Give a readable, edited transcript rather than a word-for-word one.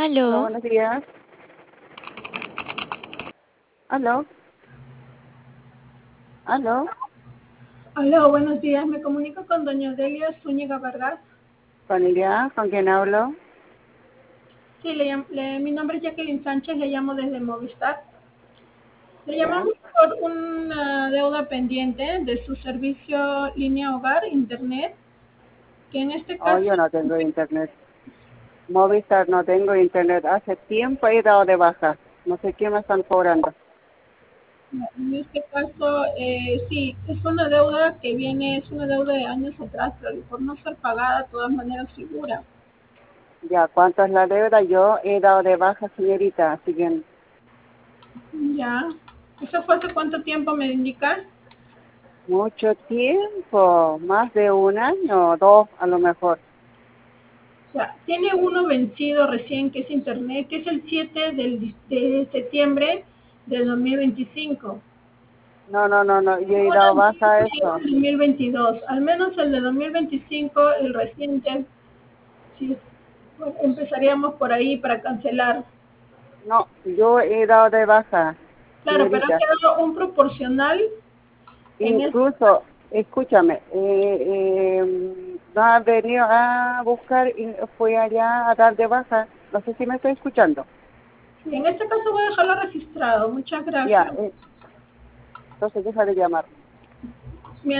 Hola, Aló, buenos días. Aló, aló, Hola, buenos días. Me comunico con doña Delia Zúñiga Vargas. con ella, ¿con quién hablo? Sí, mi nombre es Jacqueline Sánchez, le llamo desde Movistar. Le Ya. llamamos por una deuda pendiente de su servicio línea hogar, internet, que en este Oh, caso, yo no tengo internet. Movistar no tengo internet. Hace tiempo he dado de baja. No sé qué me están cobrando. sí, es una deuda que viene, es una deuda de años atrás, pero por no ser pagada, de todas maneras figura. Ya, ¿cuánto es la deuda? Yo he dado de baja, señorita. Así que Ya. ¿Eso fue hace cuánto tiempo me indica? mucho tiempo, más de un año, dos a lo mejor. O sea, tiene uno vencido recién, que es internet, que es el 7 de septiembre del 2025. No, no, no, no. Yo he Luego dado también baja a llega eso. el 2022. Al menos el de 2025, el reciente, sí, bueno, empezaríamos por ahí para cancelar. No, yo he dado de baja, Claro, pero ha señorita. quedado un proporcional en el... Incluso, escúchame, va a venir a buscar y fue allá a dar de baja. No sé si me está escuchando. En este caso voy a dejarlo registrado. Muchas Ya, gracias. entonces deja de llamar.